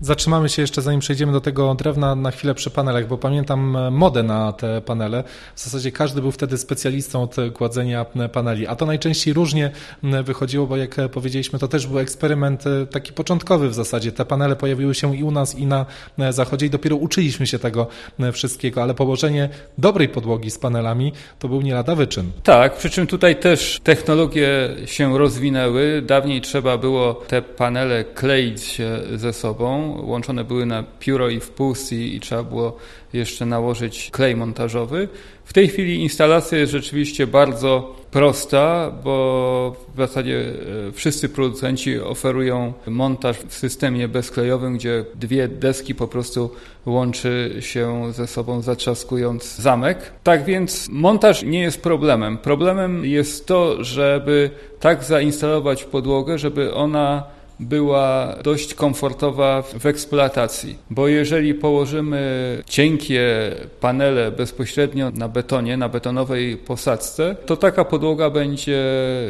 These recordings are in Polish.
Zatrzymamy się jeszcze, zanim przejdziemy do tego drewna, na chwilę przy panelach, bo pamiętam modę na te panele. W zasadzie każdy był wtedy specjalistą od gładzenia paneli, a to najczęściej różnie wychodziło, bo jak powiedzieliśmy, to też był eksperyment taki początkowy w zasadzie. Te panele pojawiły się i u nas, i na zachodzie i dopiero uczyliśmy się tego wszystkiego, ale położenie dobrej podłogi z panelami to był nie lada wyczyn. Tak, przy czym tutaj też technologie się rozwinęły. Dawniej trzeba było te panele kleić ze sobą. Łączone były na pióro i wpust i trzeba było jeszcze nałożyć klej montażowy. W tej chwili instalacja jest rzeczywiście bardzo prosta, bo w zasadzie wszyscy producenci oferują montaż w systemie bezklejowym, gdzie dwie deski po prostu łączy się ze sobą, zatrzaskując zamek. Tak więc montaż nie jest problemem. Problemem jest to, żeby tak zainstalować podłogę, żeby ona była dość komfortowa w eksploatacji, bo jeżeli położymy cienkie panele bezpośrednio na betonie, na betonowej posadzce, to taka podłoga będzie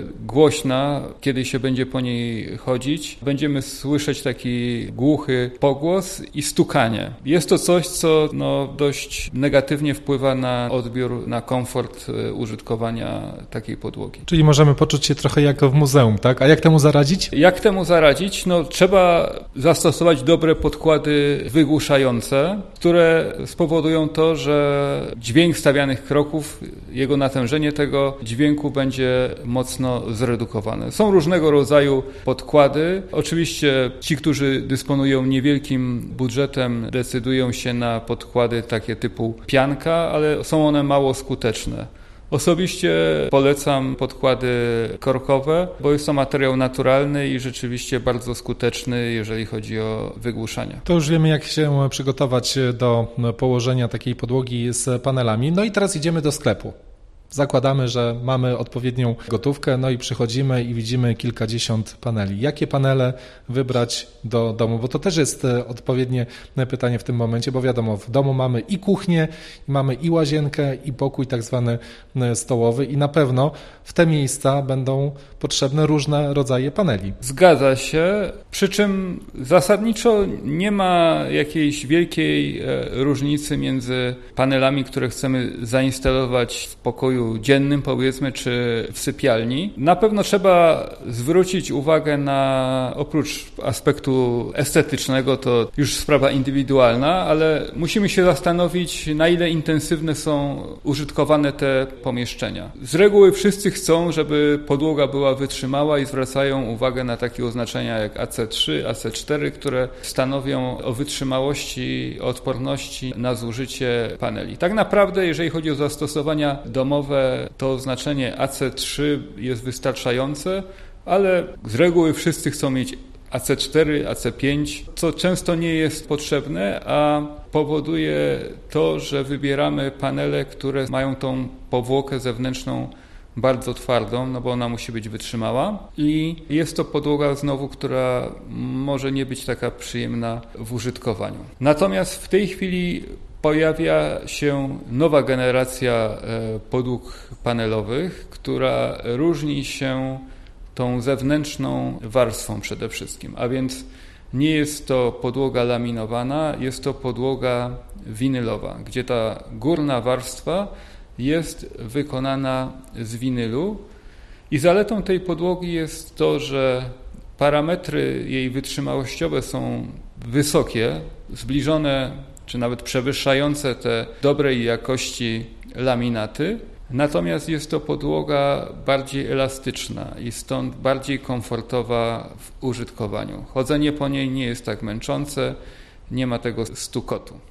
głośna, kiedy się będzie po niej chodzić. Będziemy słyszeć taki głuchy pogłos i stukanie. Jest to coś, co dość negatywnie wpływa na odbiór, na komfort użytkowania takiej podłogi. Czyli możemy poczuć się trochę jak w muzeum, tak? A jak temu zaradzić? Jak temu zaradzić? Trzeba zastosować dobre podkłady wygłuszające, które spowodują to, że dźwięk stawianych kroków, jego natężenie tego dźwięku będzie mocno zredukowane. Są różnego rodzaju podkłady. Oczywiście ci, którzy dysponują niewielkim budżetem, decydują się na podkłady takie typu pianka, ale są one mało skuteczne. Osobiście polecam podkłady korkowe, bo jest to materiał naturalny i rzeczywiście bardzo skuteczny, jeżeli chodzi o wygłuszanie. To już wiemy, jak się przygotować do położenia takiej podłogi z panelami. No i teraz idziemy do sklepu. Zakładamy, że mamy odpowiednią gotówkę, no i przychodzimy i widzimy kilkadziesiąt paneli. Jakie panele wybrać do domu? Bo to też jest odpowiednie pytanie w tym momencie, bo wiadomo, w domu mamy i kuchnię, mamy i łazienkę, i pokój tak zwany stołowy i na pewno w te miejsca będą potrzebne różne rodzaje paneli. Zgadza się, przy czym zasadniczo nie ma jakiejś wielkiej różnicy między panelami, które chcemy zainstalować w pokoju dziennym, powiedzmy, czy w sypialni. Na pewno trzeba zwrócić uwagę na, oprócz aspektu estetycznego, to już sprawa indywidualna, ale musimy się zastanowić, na ile intensywne są użytkowane te pomieszczenia. Z reguły wszyscy chcą, żeby podłoga była wytrzymała i zwracają uwagę na takie oznaczenia jak AC3, AC4, które stanowią o wytrzymałości, o odporności na zużycie paneli. Tak naprawdę, jeżeli chodzi o zastosowania domowe, to oznaczenie AC3 jest wystarczające, ale z reguły wszyscy chcą mieć AC4, AC5, co często nie jest potrzebne, a powoduje to, że wybieramy panele, które mają tą powłokę zewnętrzną bardzo twardą, bo ona musi być wytrzymała i jest to podłoga znowu, która może nie być taka przyjemna w użytkowaniu. Natomiast w tej chwili pojawia się nowa generacja podłóg panelowych, która różni się tą zewnętrzną warstwą przede wszystkim, a więc nie jest to podłoga laminowana, jest to podłoga winylowa, gdzie ta górna warstwa jest wykonana z winylu i zaletą tej podłogi jest to, że parametry jej wytrzymałościowe są wysokie, zbliżone czy nawet przewyższające te dobrej jakości laminaty, natomiast jest to podłoga bardziej elastyczna i stąd bardziej komfortowa w użytkowaniu. Chodzenie po niej nie jest tak męczące, nie ma tego stukotu.